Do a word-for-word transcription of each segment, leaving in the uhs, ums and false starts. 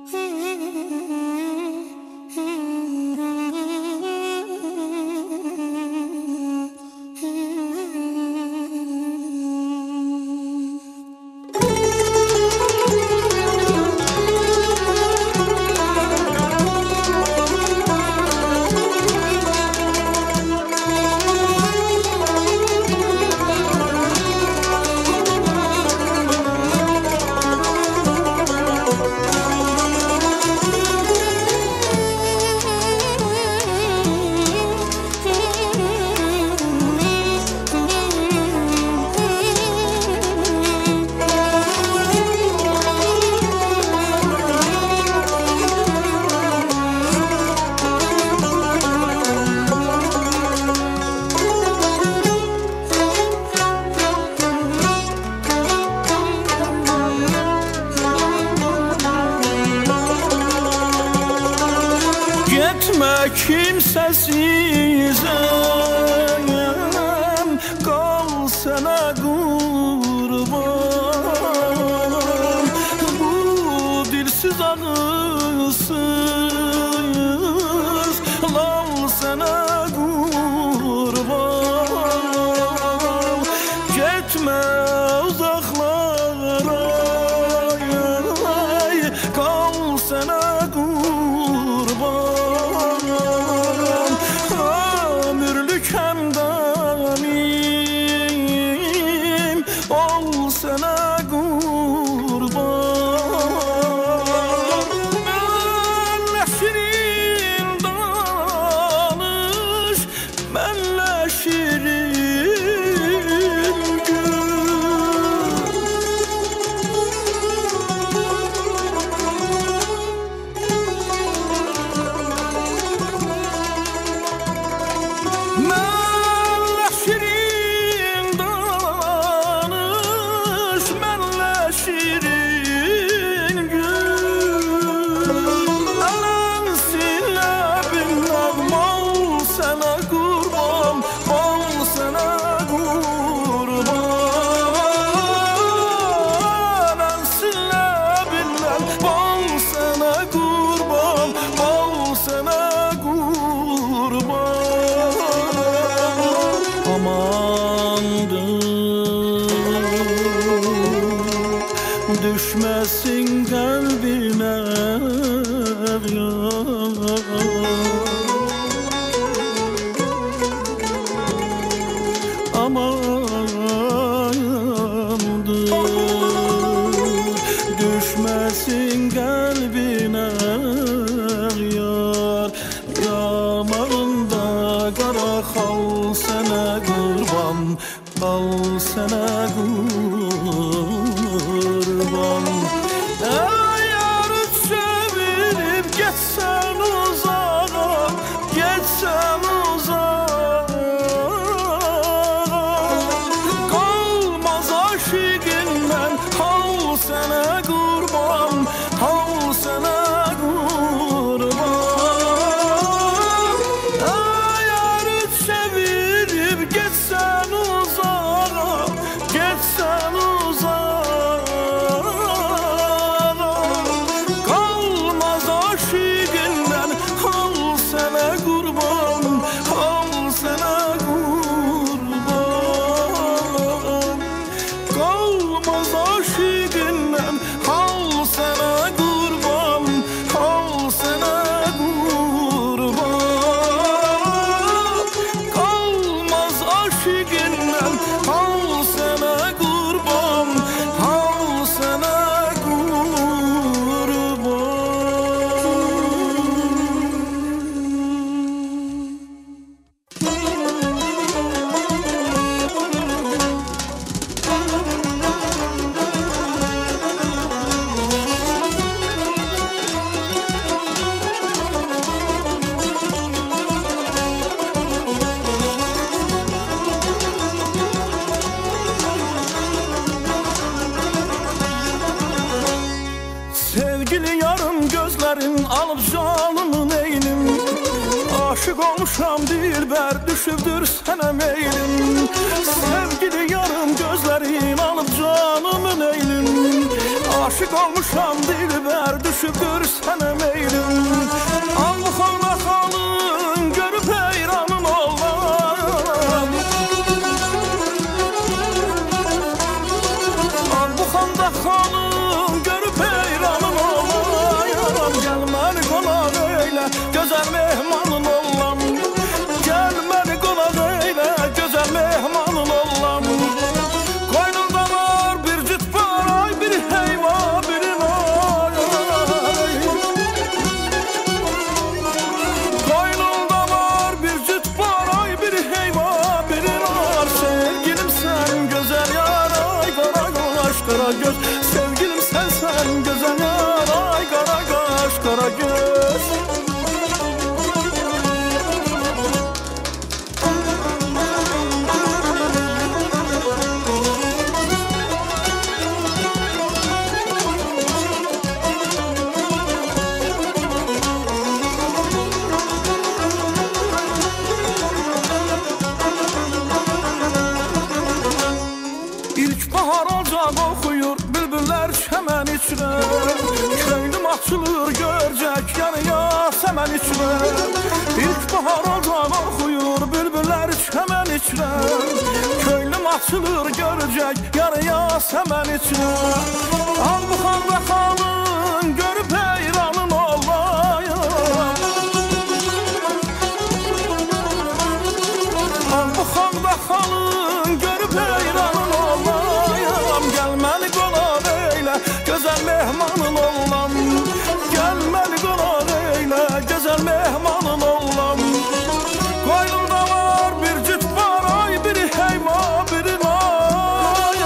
Kimsesizem kal sana kurban, bu dilsiz ağızsız lal sana kurban. Gitme uzaklara, kal sana kurban. Hemdanim ol sana kurban. Benle şirin danış, benle şirin gül. Mənlə şirin danış, mənlə şirin gül. Ələn silə bilməm, mal sənə qurban, mal sənə qurban. Ələn silə bilməm, mal sənə qurban, mal sənə qurban. Amandır, düşmesin kalbine yar. Amandır, düşmesin kalbine yar. Yamarında kara xal sənə qurban, al sənə qurban. Əgər çevirib getsən uzağa, getsən uzağa, qalmaz aşiqindən hal sənə qurban, hal sənə qurban. Getsen uzağa, getsen uzağa, kalmaz aşiqindən hal sənə qurban, hal sənə qurban. Kalmaz aşiqindən hal sənə qurban, hal sənə qurban. Kalmaz aşiqindən hal sənə qurban, hal sənə sevgili yarım gözlerin alıp canımın eynim. Aşık olmuşam dilber, düşübdür sənə meylim. Sevgili yarım gözlerin alıp canımın eylim. Aşık olmuşam dilber düşübdür sənə meylim. Al bu xalda xalın görüp heyranın olam. Al bu xalda xalın görüp heyranın olam. Gel məni qonaq eylə gözəl mehmanın olam. Gel məni qonaq eylə gözəl mehmanın olam. Qoynunda var bir cüt paray bir heyva bir nay. Qoynunda var bir cüt paray bir heyva bir nay. Sevgilim sen gözəl yar ay qara qaş qara göz. Sevgilim sen sen gözəl yar ay qara qaş qara göz. İlk bahar ocaq oxuyur bülbüllər çəmən içrə. Könlüm açılır görcək yanıya səmən içrə. İlk bahar ocaq oxuyur bülbüllər çəmən içrə. Könlüm açılır görcək yanıya səmən içrə. Al bu xalda xalın görüp heyranın olayım. Al bu xalda xalın görüp heyranın olayım. Gel məni qonaq eylə gözəl mehmanın olam. Gel məni qonaq eylə gözəl mehmanın olam. Qoynumda var bir cüt paray bir heyva bir nay.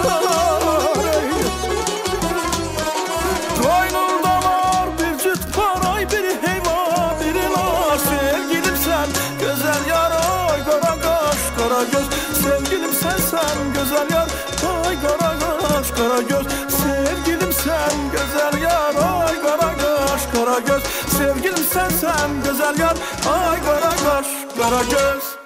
Qoynumda var bir cüt paray bir heyva bir nay. Sevgilim sen gözəl yar ay qara qaş qara göz. Sevgilim sen sen güzel yar ay qara qaş qara göz. Sevgilim sen güzel yar ay qara qaş qara göz. Sevgilim sen sen güzel yar ay qara qaş qara göz.